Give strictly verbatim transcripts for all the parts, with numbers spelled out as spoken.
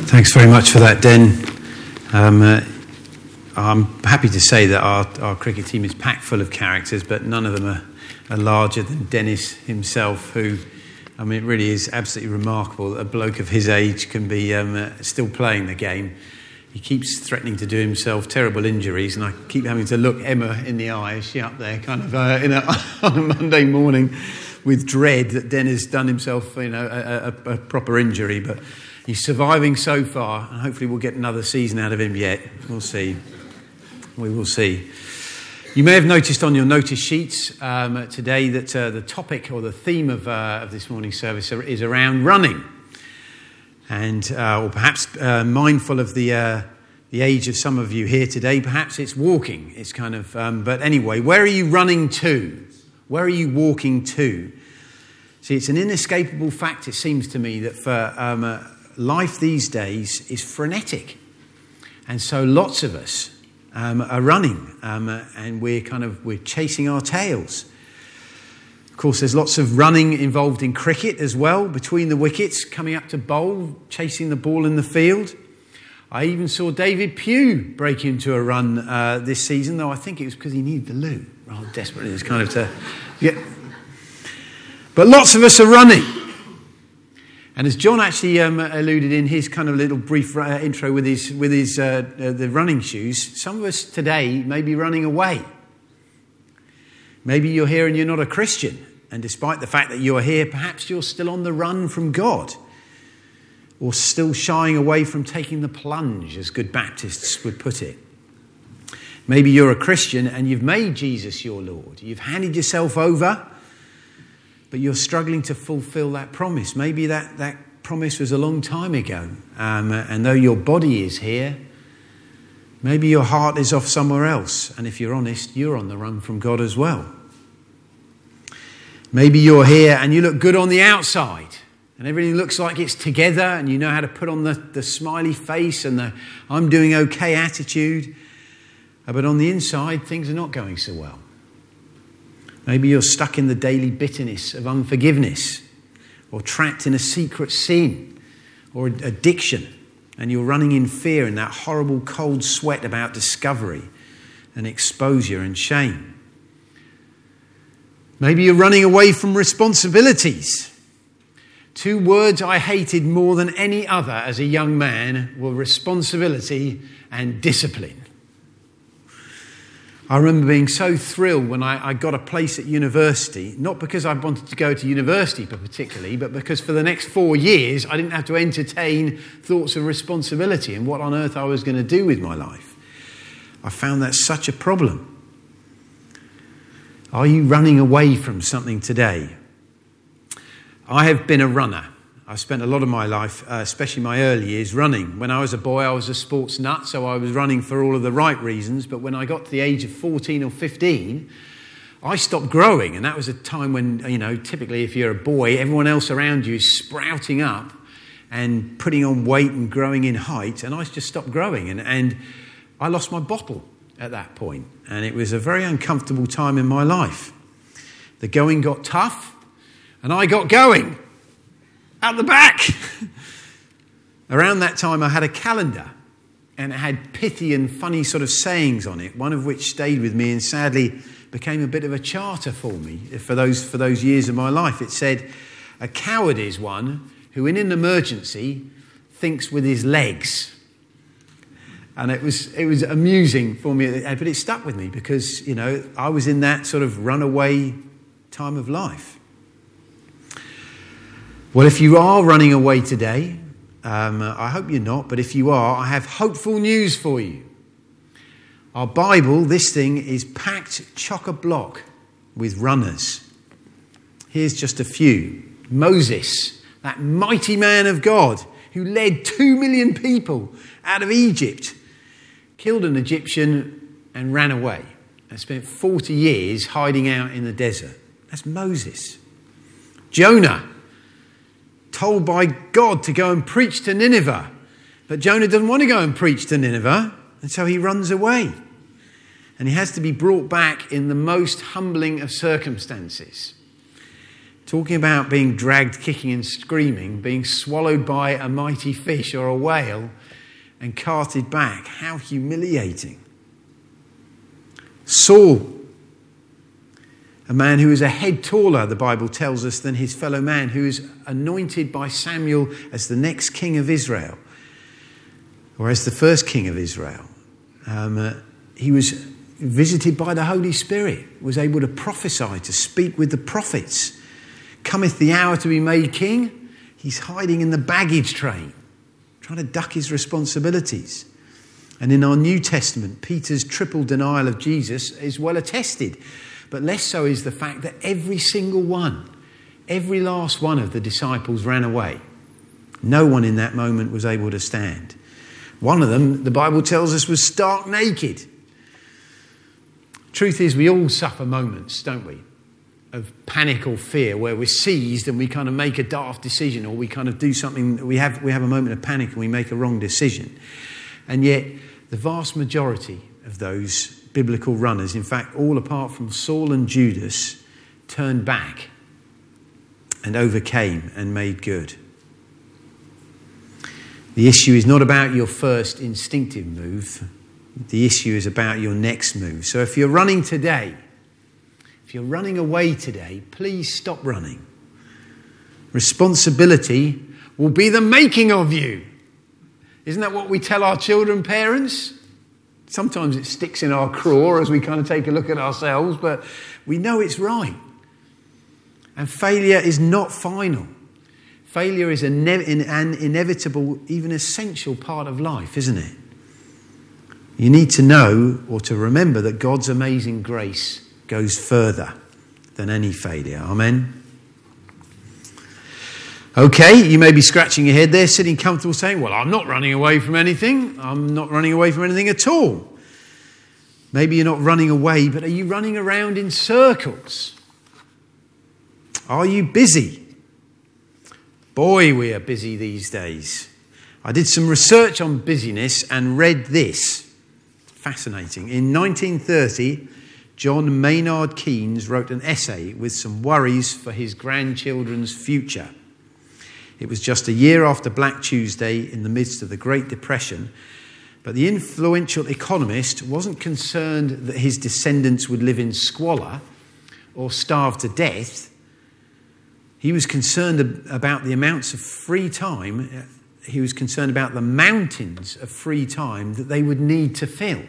Thanks very much for that, Den. Um, uh, I'm happy to say that our, our cricket team is packed full of characters, but none of them are, are larger than Dennis himself, who, I mean, it really is absolutely remarkable that a bloke of his age can be um, uh, still playing the game. He keeps threatening to do himself terrible injuries, and I keep having to look Emma in the eye. Is she up there kind of uh, in a, on a Monday morning with dread that Den has done himself, you know, a, a, a proper injury, but he's surviving so far, and hopefully we'll get another season out of him yet. We'll see. We will see. You may have noticed on your notice sheets um, today that uh, the topic or the theme of, uh, of this morning's service is around running. And, uh, or perhaps uh, mindful of the uh, the age of some of you here today, perhaps it's walking. It's kind of, um, but anyway, where are you running to? Where are you walking to? See, it's an inescapable fact, it seems to me, that for um, uh, life these days is frenetic. And so lots of us um, are running um, uh, and we're kind of, we're chasing our tails. Of course, there's lots of running involved in cricket as well, between the wickets, coming up to bowl, chasing the ball in the field. I even saw David Pugh break into a run uh, this season, though I think it was because he needed the loo rather desperately. It's kind of to get. But lots of us are running. And as John actually um, alluded in his kind of little brief uh, intro with his with his uh, uh, the running shoes, some of us today may be running away. Maybe you're here and you're not a Christian, and despite the fact that you're here, perhaps you're still on the run from God, or still shying away from taking the plunge, as good Baptists would put it. Maybe you're a Christian and you've made Jesus your Lord. You've handed yourself over, but you're struggling to fulfill that promise. Maybe that, that promise was a long time ago, um, and though your body is here, maybe your heart is off somewhere else. And if you're honest, you're on the run from God as well. Maybe you're here and you look good on the outside and everything looks like it's together and you know how to put on the, the smiley face and the I'm doing okay attitude. But on the inside, things are not going so well. Maybe you're stuck in the daily bitterness of unforgiveness, or trapped in a secret sin or addiction, and you're running in fear in that horrible cold sweat about discovery and exposure and shame. Maybe you're running away from responsibilities. Two words I hated more than any other as a young man were responsibility and discipline. I remember being so thrilled when I, I got a place at university, not because I wanted to go to university particularly, but because for the next four years I didn't have to entertain thoughts of responsibility and what on earth I was going to do with my life. I found that such a problem. Are you running away from something today? I have been a runner. I've spent a lot of my life, uh, especially my early years, running. When I was a boy, I was a sports nut, so I was running for all of the right reasons. But when I got to the age of fourteen or fifteen, I stopped growing. And that was a time when, you know, typically if you're a boy, everyone else around you is sprouting up and putting on weight and growing in height. And I just stopped growing. And, and I lost my bottle at that point. And it was a very uncomfortable time in my life. The going got tough, and I got going. Out the back. Around that time I had a calendar and it had pithy and funny sort of sayings on it, one of which stayed with me and sadly became a bit of a charter for me for those for those years of my life. It said, "A coward is one who in an emergency thinks with his legs." And it was it was amusing for me, but it stuck with me because, you know, I was in that sort of runaway time of life. Well, if you are running away today, um, I hope you're not, but if you are, I have hopeful news for you. Our Bible, this thing, is packed chock-a-block with runners. Here's just a few. Moses, that mighty man of God who led two million people out of Egypt, killed an Egyptian and ran away and spent forty years hiding out in the desert. That's Moses. Jonah, told by God to go and preach to Nineveh. But Jonah doesn't want to go and preach to Nineveh, and so he runs away. And he has to be brought back in the most humbling of circumstances. talking about being dragged kicking and screaming, being swallowed by a mighty fish or a whale and carted back. How humiliating. Saul, a man who is a head taller, the Bible tells us, than his fellow man, who is anointed by Samuel as the next king of Israel, or as the first king of Israel. Um, uh, he was visited by the Holy Spirit, was able to prophesy, to speak with the prophets. Cometh the hour to be made king. He's hiding in the baggage train, trying to duck his responsibilities. And in our New Testament, Peter's triple denial of Jesus is well attested. But less so is the fact that every single one, every last one of the disciples ran away. No one in that moment was able to stand. One of them, the Bible tells us, was stark naked. Truth is, we all suffer moments, don't we, of panic or fear where we're seized and we kind of make a daft decision, or we kind of do something, we have, we have a moment of panic and we make a wrong decision. And yet, the vast majority of those biblical runners, in fact, all apart from Saul and Judas, turned back and overcame and made good. The issue is not about your first instinctive move. The issue is about your next move. So if you're running today, if you're running away today, please stop running. Responsibility will be the making of you. Isn't that what we tell our children, parents? Sometimes it sticks in our craw as we kind of take a look at ourselves, but we know it's right. And failure is not final. Failure is an inevitable, even essential part of life, isn't it? You need to know or to remember that God's amazing grace goes further than any failure. Amen? Okay, you may be scratching your head there, sitting comfortable saying, well, I'm not running away from anything. I'm not running away from anything at all. Maybe you're not running away, but are you running around in circles? Are you busy? Boy, we are busy these days. I did some research on busyness and read this. Fascinating. In nineteen thirty, John Maynard Keynes wrote an essay with some worries for his grandchildren's future. It was just a year after Black Tuesday in the midst of the Great Depression, but the influential economist wasn't concerned that his descendants would live in squalor or starve to death. He was concerned about the amounts of free time. He was concerned about the mountains of free time that they would need to fill.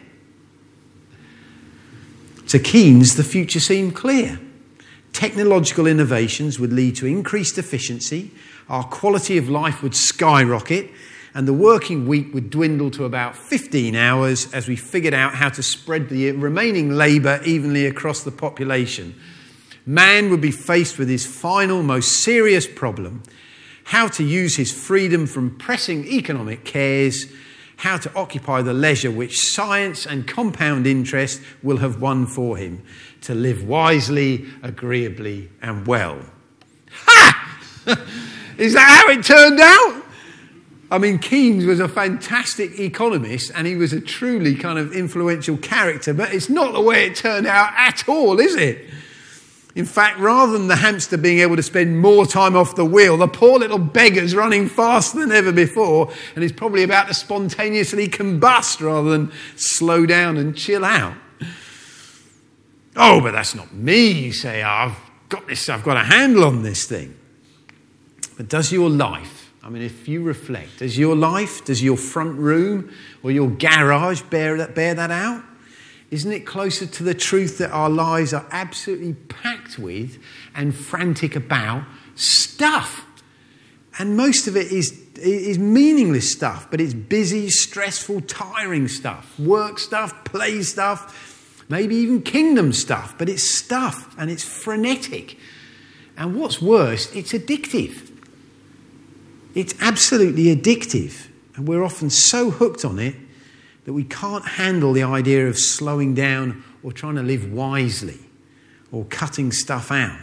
To Keynes, the future seemed clear. Technological innovations would lead to increased efficiency, our quality of life would skyrocket, and the working week would dwindle to about fifteen hours as we figured out how to spread the remaining labour evenly across the population. Man would be faced with his final, most serious problem: how to use his freedom from pressing economic cares, how to occupy the leisure which science and compound interest will have won for him, to live wisely, agreeably, and well. Ha! Is that how it turned out? I mean, Keynes was a fantastic economist and he was a truly kind of influential character, but it's not the way it turned out at all, is it? In fact, rather than the hamster being able to spend more time off the wheel, the poor little beggar's running faster than ever before and is probably about to spontaneously combust rather than slow down and chill out. Oh, but that's not me, you say. I've got this, I've got a handle on this thing. But does your life, I mean, if you reflect, does your life, does your front room or your garage bear that, bear that out? Isn't it closer to the truth that our lives are absolutely packed with and frantic about stuff? And most of it is, is meaningless stuff, but it's busy, stressful, tiring stuff. Work stuff, play stuff, maybe even kingdom stuff, but it's stuff and it's frenetic. And what's worse, it's addictive. It's absolutely addictive. And we're often so hooked on it that we can't handle the idea of slowing down or trying to live wisely or cutting stuff out.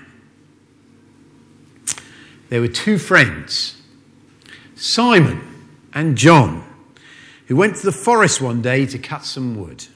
There were two friends, Simon and John, who went to the forest one day to cut some wood.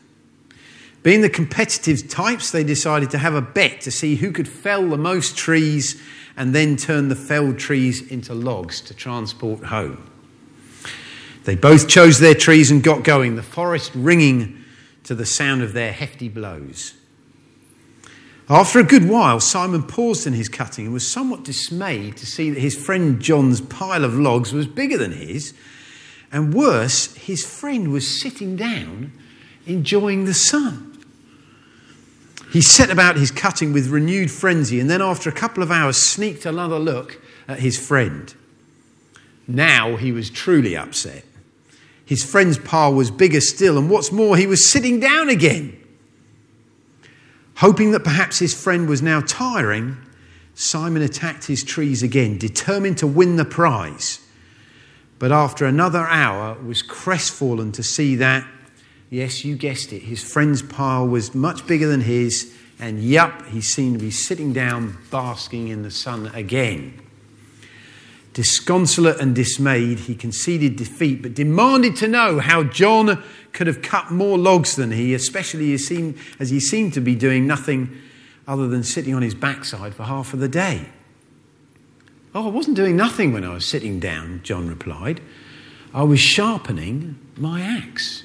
Being the competitive types, they decided to have a bet to see who could fell the most trees and then turned the felled trees into logs to transport home. They both chose their trees and got going, the forest ringing to the sound of their hefty blows. After a good while, Simon paused in his cutting and was somewhat dismayed to see that his friend John's pile of logs was bigger than his, and worse, his friend was sitting down enjoying the sun. He set about his cutting with renewed frenzy, and then after a couple of hours sneaked another look at his friend. Now he was truly upset. His friend's pile was bigger still, and what's more, he was sitting down again. Hoping that perhaps his friend was now tiring, Simon attacked his trees again, determined to win the prize. But after another hour was crestfallen to see that, yes, you guessed it, his friend's pile was much bigger than his, and yup, he seemed to be sitting down basking in the sun again. Disconsolate and dismayed, he conceded defeat, but demanded to know how John could have cut more logs than he, especially as, seemed, as he seemed to be doing nothing other than sitting on his backside for half of the day. Oh, I wasn't doing nothing when I was sitting down, John replied. I was sharpening my axe.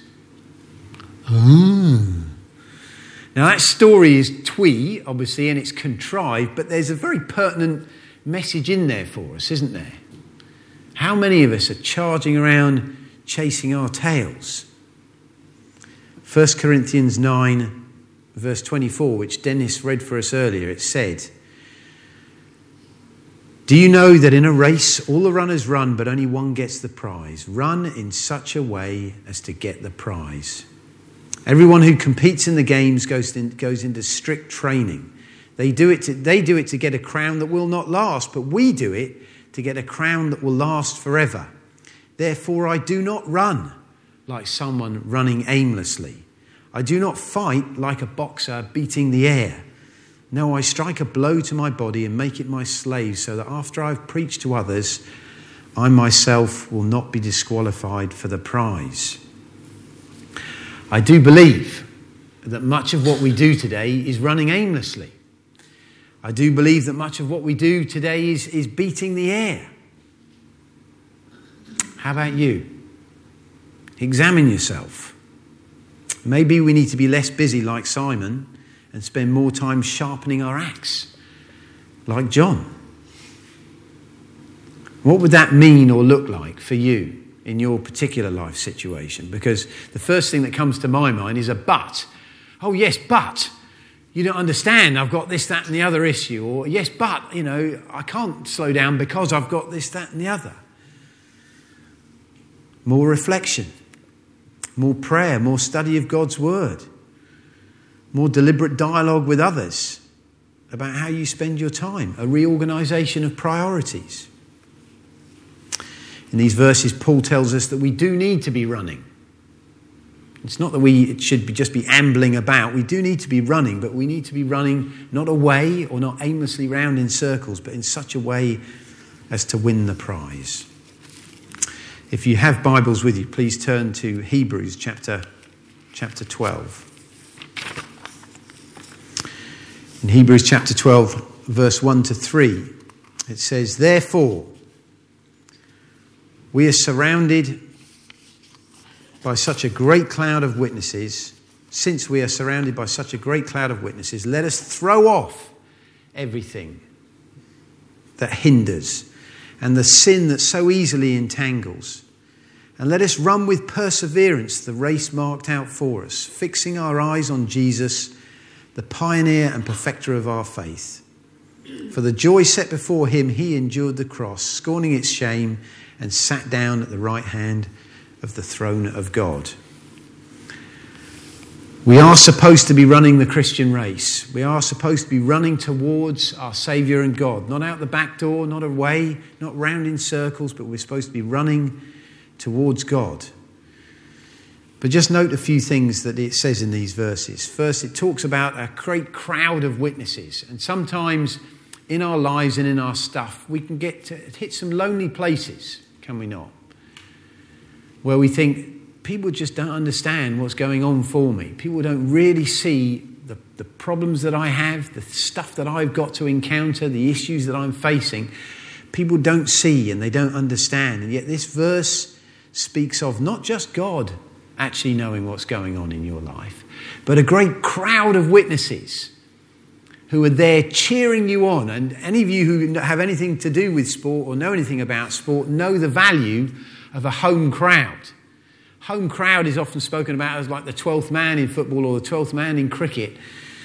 Mm. Now that story is twee, obviously, and it's contrived, but there's a very pertinent message in there for us, isn't there? How many of us are charging around chasing our tails? First Corinthians nine, verse twenty-four, which Dennis read for us earlier, it said, do you know that in a race all the runners run, but only one gets the prize? Run in such a way as to get the prize. Everyone who competes in the games goes, in, goes into strict training. They do it to, they do it to get a crown that will not last, but we do it to get a crown that will last forever. Therefore, I do not run like someone running aimlessly. I do not fight like a boxer beating the air. No, I strike a blow to my body and make it my slave, so that after I've preached to others, I myself will not be disqualified for the prize. I do believe that much of what we do today is running aimlessly. I do believe that much of what we do today is, is beating the air. How about you? Examine yourself. Maybe we need to be less busy like Simon and spend more time sharpening our axe like John. What would that mean or look like for you in your particular life situation? Because the first thing that comes to my mind is a but. Oh yes, but you don't understand, I've got this, that and the other issue. Or yes, but, you know, I can't slow down because I've got this, that and the other. More reflection, more prayer, more study of God's word, more deliberate dialogue with others about how you spend your time, a reorganisation of priorities. In these verses, Paul tells us that we do need to be running. It's not that we should be just be ambling about. We do need to be running, but we need to be running not away or not aimlessly round in circles, but in such a way as to win the prize. If you have Bibles with you, please turn to Hebrews chapter, chapter twelve. In Hebrews chapter twelve, verse one to three, it says, therefore, we are surrounded by such a great cloud of witnesses. Since we are surrounded by such a great cloud of witnesses, let us throw off everything that hinders and the sin that so easily entangles. And let us run with perseverance the race marked out for us, fixing our eyes on Jesus, the pioneer and perfecter of our faith. For the joy set before him, he endured the cross, scorning its shame, and sat down at the right hand of the throne of God. We are supposed to be running the Christian race. We are supposed to be running towards our Saviour and God. Not out the back door, not away, not round in circles, but we're supposed to be running towards God. But just note a few things that it says in these verses. First, it talks about a great crowd of witnesses. And sometimes in our lives and in our stuff, we can get to hit some lonely places, can we not? Where we think, people just don't understand what's going on for me. People don't really see the the problems that I have, the stuff that I've got to encounter, the issues that I'm facing, people don't see and they don't understand. And yet this verse speaks of not just God actually knowing what's going on in your life, but a great crowd of witnesses who are there cheering you on. And any of you who have anything to do with sport or know anything about sport know the value of a home crowd. Home crowd is often spoken about as like the twelfth man in football or the twelfth man in cricket.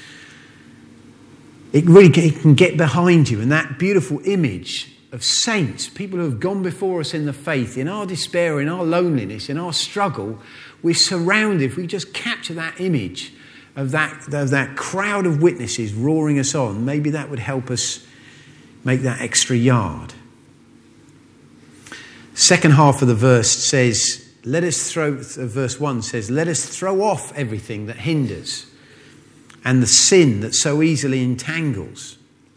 It really it can get behind you, and that beautiful image of saints, people who have gone before us in the faith, in our despair, in our loneliness, in our struggle, we're surrounded. If we just capture that image of that, of that crowd of witnesses roaring us on, maybe that would help us make that extra yard. Second half of the verse says, let us throw, verse one says, let us throw off everything that hinders and the sin that so easily entangles.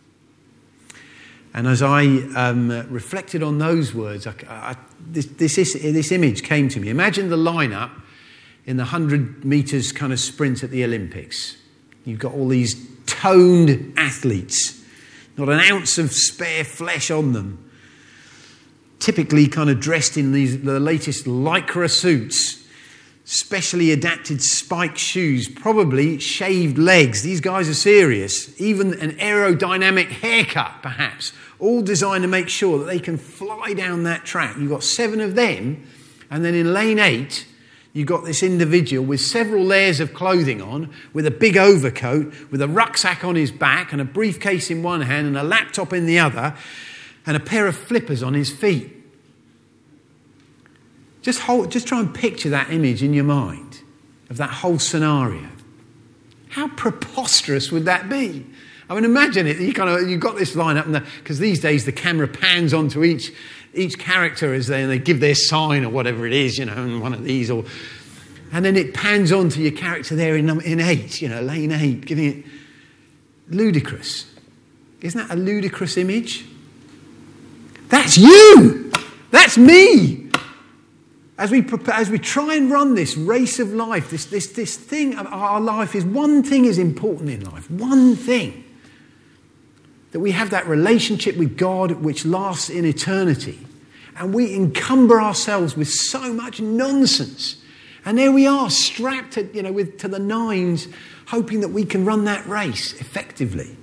And as I um, reflected on those words, I, I, this, this, this image came to me. Imagine the lineup in the one hundred metres kind of sprint at the Olympics. You've got all these toned athletes, not an ounce of spare flesh on them, typically kind of dressed in these the latest lycra suits, specially adapted spike shoes, probably shaved legs. These guys are serious. Even an aerodynamic haircut, perhaps, all designed to make sure that they can fly down that track. You've got seven of them, and then in lane eight, you've got this individual with several layers of clothing on, with a big overcoat, with a rucksack on his back and a briefcase in one hand and a laptop in the other, and a pair of flippers on his feet. Just hold, just try and picture that image in your mind of that whole scenario. How preposterous would that be? I mean, imagine it. You kind of you've got this lineup, and because these days the camera pans onto each each character as they and they give their sign or whatever it is, you know, and one of these, or and then it pans onto your character there in in eight, you know, lane eight, giving it ludicrous. Isn't that a ludicrous image? That's you. That's me. As we prepare, as we try and run this race of life, this this this thing of our life is one thing is important in life. One thing. That we have that relationship with God which lasts in eternity. And we encumber ourselves with so much nonsense. And there we are, strapped to, you know, with, to the nines, hoping that we can run that race effectively.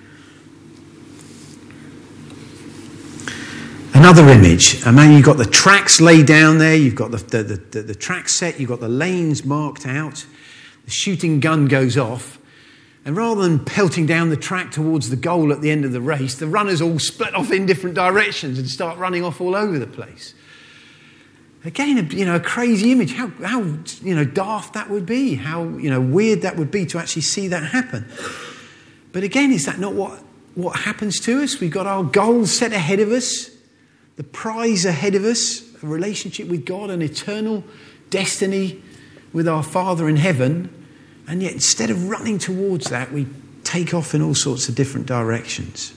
Another image, I mean, you've got the tracks laid down there, you've got the, the, the, the track set, you've got the lanes marked out, the shooting gun goes off, and rather than pelting down the track towards the goal at the end of the race, the runners all split off in different directions and start running off all over the place. Again, a, you know, a crazy image, how, how you know, daft that would be, how you know, weird that would be to actually see that happen. But again, is that not what, what happens to us? We've got our goals set ahead of us, the prize ahead of us, a relationship with God, an eternal destiny with our Father in heaven. And yet, instead of running towards that, we take off in all sorts of different directions.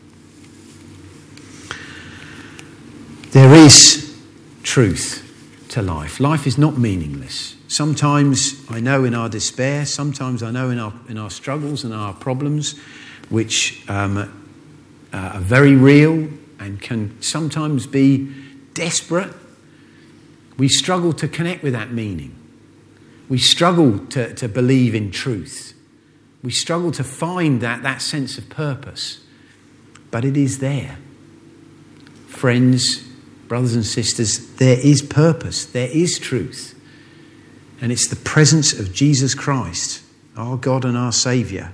There is truth to life. Life is not meaningless. Sometimes I know in our despair, sometimes I know in our in our struggles and our problems, which um, uh, are very real and can sometimes be desperate, we struggle to connect with that meaning. We struggle to, to believe in truth. We struggle to find that, that sense of purpose. But it is there. Friends, brothers and sisters, there is purpose. There is truth. And it's the presence of Jesus Christ, our God and our Saviour.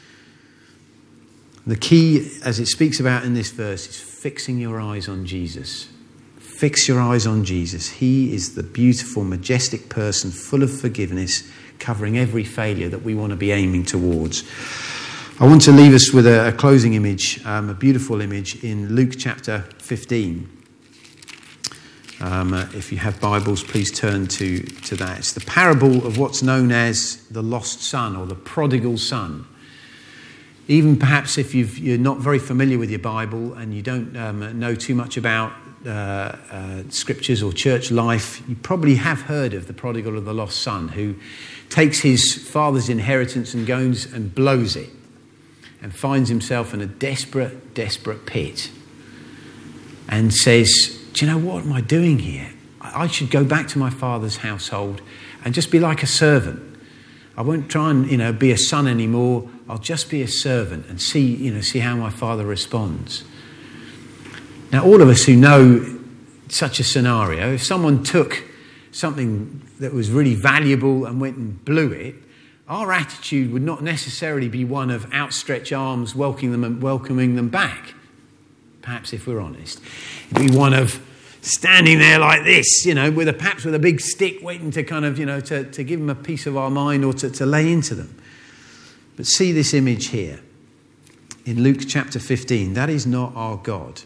The key, as it speaks about in this verse, is fixing your eyes on Jesus. Fix your eyes on Jesus. He is the beautiful, majestic person, full of forgiveness, covering every failure that we want to be aiming towards. I want to leave us with a, a closing image, um, a beautiful image in Luke chapter fifteen. Um, uh, if you have Bibles, please turn to, to that. It's the parable of what's known as the lost son or the prodigal son. Even perhaps if you've, you're not very familiar with your Bible and you don't um, know too much about uh, uh, scriptures or church life, you probably have heard of the prodigal or the lost son who takes his father's inheritance and goes and blows it and finds himself in a desperate, desperate pit and says, do you know, what am I doing here? I should go back to my father's household and just be like a servant. I won't try and, you know, be a son anymore. I'll just be a servant and see, you know, see how my father responds. Now, all of us who know such a scenario, if someone took something that was really valuable and went and blew it, our attitude would not necessarily be one of outstretched arms welcoming them and welcoming them back. Perhaps if we're honest, it'd be one of standing there like this, you know, with a perhaps with a big stick, waiting to kind of, you know, to, to give them a piece of our mind or to, to lay into them. But see this image here in Luke chapter fifteen. That is not our God.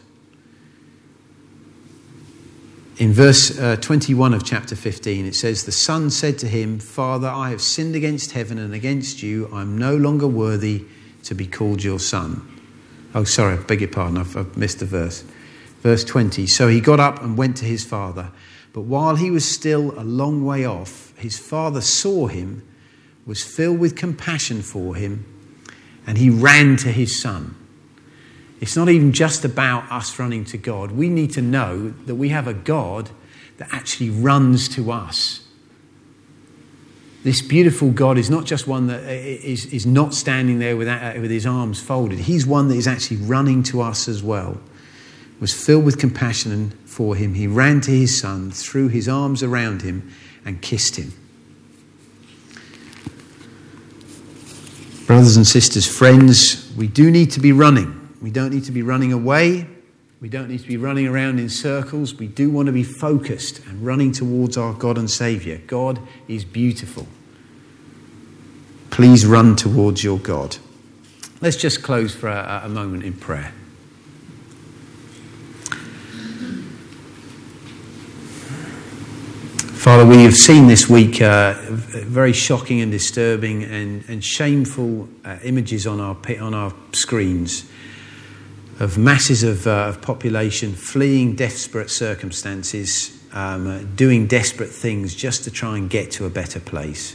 In verse uh, twenty-one of chapter fifteen, it says, the son said to him, Father, I have sinned against heaven and against you. I'm no longer worthy to be called your son. Oh, sorry, I beg your pardon. I've, I've missed a verse. Verse twenty, so he got up and went to his father. But while he was still a long way off, his father saw him, was filled with compassion for him, and he ran to his son. It's not even just about us running to God. We need to know that we have a God that actually runs to us. This beautiful God is not just one that is, is not standing there with, with his arms folded. He's one that is actually running to us as well. Was filled with compassion for him. He ran to his son, threw his arms around him and kissed him. Brothers and sisters, friends, we do need to be running. We don't need to be running away. We don't need to be running around in circles. We do want to be focused and running towards our God and Saviour. God is beautiful. Please run towards your God. Let's just close for a, a moment in prayer. Father, we have seen this week uh, very shocking and disturbing and, and shameful uh, images on our on our screens of masses of, uh, of population fleeing desperate circumstances, um, uh, doing desperate things just to try and get to a better place.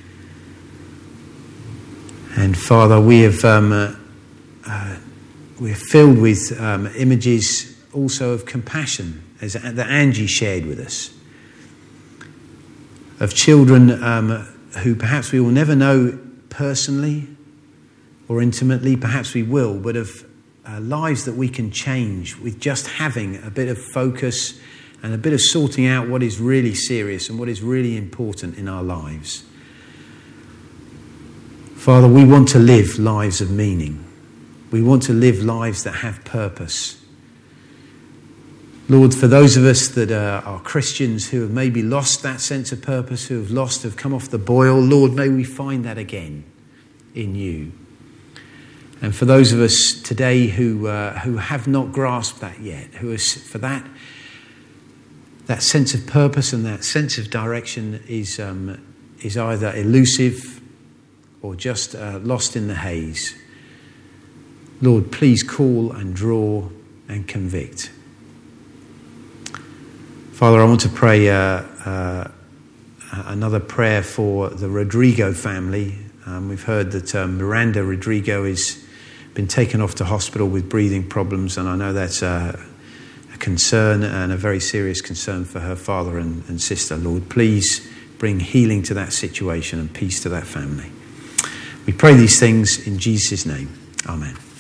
And Father, we have um, uh, uh, we're filled with um, images also of compassion, as that Angie shared with us. Of children um, who perhaps we will never know personally or intimately, perhaps we will, but of uh, lives that we can change with just having a bit of focus and a bit of sorting out what is really serious and what is really important in our lives. Father, we want to live lives of meaning. We want to live lives that have purpose. Lord, for those of us that are, are Christians who have maybe lost that sense of purpose, who have lost, have come off the boil, Lord, may we find that again in you. And for those of us today who uh, who have not grasped that yet, who is for that that sense of purpose and that sense of direction is um, is either elusive or just uh, lost in the haze. Lord, please call and draw and convict. Father, I want to pray uh, uh, another prayer for the Rodrigo family. Um, we've heard that um, Miranda Rodrigo has been taken off to hospital with breathing problems, and I know that's a, a concern and a very serious concern for her father and, and sister. Lord, please bring healing to that situation and peace to that family. We pray these things in Jesus' name. Amen.